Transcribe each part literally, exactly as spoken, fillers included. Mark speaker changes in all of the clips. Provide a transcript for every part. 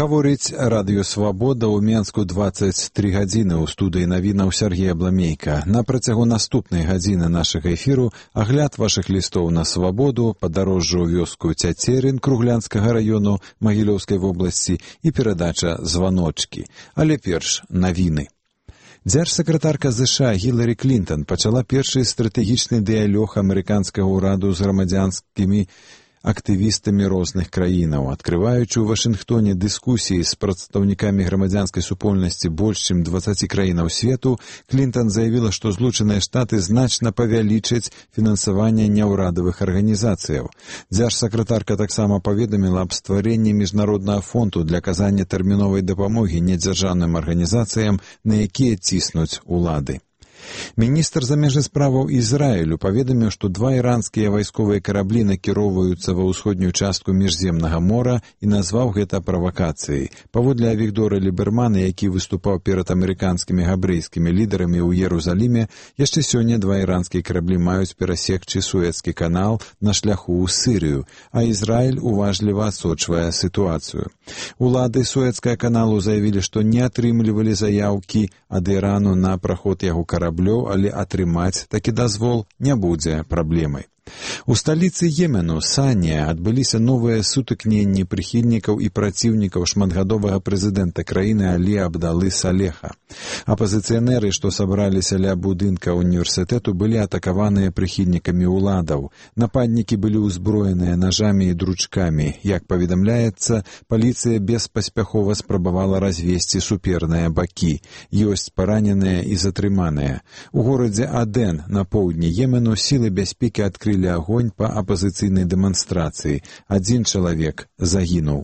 Speaker 1: Гаворыць радыё «Свабода» ў Менску дваццаць тры гадзіны. У студыі навінаў Сергей Абламейка. На працягу наступнай гадзіны нашага эфіру агляд вашых лістоў на «Свабоду», падарожжа ў вёску Цяцерын Круглянскага раёну Магілёўскай вобласці і перадача «Званочкі». Але перш навіны. Дзяржсакратарка ЗША Гіларі Клінтон пачала першы стратэгічны дыялог амерыканскага ўраду з грамадзянскімі актывістамі розных краінаў. Адкрываючы ў Вашынгтоне дыскусіі з прадстаўнікамі грамадзянскай супольнасці больш чым дваццаці краінаў свету, Клінтон заявіла, што Злучаныя Штаты значна павялічаць фінансаванне няўрадавых арганізацыяў. Дзяржсакратарка таксама паведаміла аб стварэнні міжнароднага фонду для аказання тэрміновай дапамогі недзяржаўным арганізацыям, на якія ціснуць улады. Міністр замежных справаў Ізраілю паведаміў, што два іранскія вайсковыя караблі накіроўваюцца ва ўсходнюю частку міжземнага мора і назваў гэта правакацыяй. Паводле Авігдора Лібермана, які выступаў перад амерыканскімі габрэйскімі лідарамі ў Ерусаліме, яшчэ сёння два іранскія караблі маюць перасекчы Суэцкі канал на шляху ў Сірыю, а Ізраіль уважліва адсочвае сітуацыю. Улады Суэцкага каналу заявілі, што не атрымлівалі заяўкі ад Ірану на праход яго караблёў, але атрымаць такі дазвол не будзе праблемай. У сталіцы Йемену, Санія, адбыліся новыя сутыкненні прыхільнікаў і праціўнікаў шматгадовага прэзідэнта краіны Алі Абдалы Салеха. Апазіцыянеры, што сабраліся ля будынка універсітэту, былі атакаваныя прыхільнікамі ўладаў. Нападнікі былі ўзброеныя нажамі і дручкамі. Як паведамляецца, паліцыя беспаспяхова спрабавала развесці суперныя бакі. Ёсць параненыя і затрыманыя. У горадзе Аден на поўдні Йемену сілы бяспекі адкрылі агонь па апазіцыйнай дэманстрацыі. Адзін чалавек загінуў.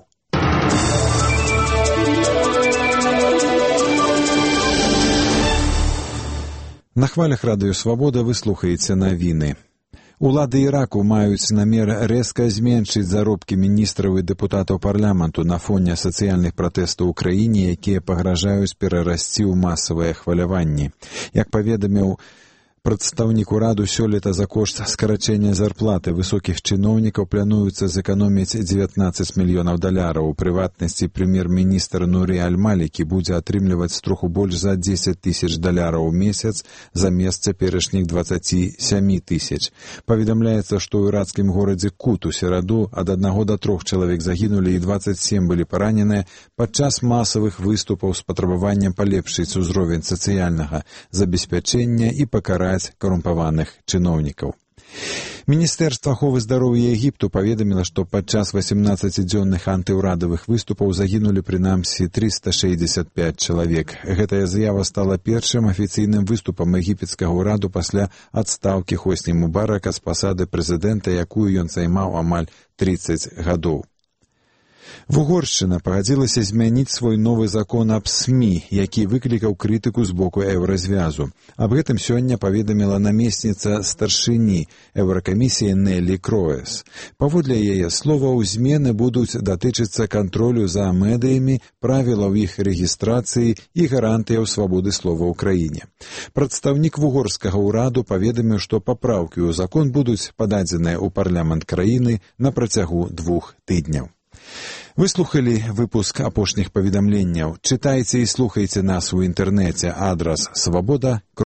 Speaker 1: На хвалях радыё «Свабода» вы слухаеце навіны. Улады Іраку маюць намер рэзка зменшыць заробкі міністраў і дэпутатаў парламенту на фоне сацыяльных пратэстаў у краіне, якія пагражаюць перарасці ў масавыя хваляванні. Як паведаміў прадстаўнік ураду, сёлета за кошт скарачэння зарплаты высокіх чыноўнікаў плануецца зэканоміць дзевятнаццаць мільёнаў даляраў. У прыватнасці прэм'ер-міністр Нурі Аль-Малікі будзе атрымліваць троху больш за дзесяць тысяч даляраў у месяц замест цяперашніх дваццаці сямі тысяч. Паведамляецца, што ў іракскім горадзе Кут у сераду ад аднаго да трох чалавек загінулі і дваццаць сем былі параненыя падчас масавых выступаў з патрабаваннем палепшыць узровень сацыяльнага забеспячэння і пакараць карумпаваных чыноўнікаў. Міністэрства аховы здароўя Егіпту паведаміла, што падчас васемнаццацідзённых антыўрадавых выступаў загінулі прынамсі трыста шэсцьдзесят пяць чалавек. Гэтая заява стала першым афіцыйным выступам егіпецкага ўраду пасля адстаўкі Хосні Мубарака з пасады прэзідэнта, якую ён займаў амаль трыццаць гадоў. Вугоршчына пагадзілася змяніць свой новы закон аб СМІ, які выклікаў крытыку з боку Еўразвязу. Аб гэтым сёння паведаміла намесніца старшыні Еўракамісіі Неллі Кроес. Паводле яе словаў, змены будуць датычыцца кантролю за медыямі, правілаў іх рэгістрацыі і гарантыяў свабоды слова ў краіне. Прадстаўнік вугорскага ўраду паведаміў, што папраўкі ў закон будуць пададзеныя ў парламент краіны на працягу двух тыдняў. Вы слухалі выпуск апошніх паведамленняў. Чытайце і слухайце нас у інтэрнэце. Адрас свабода.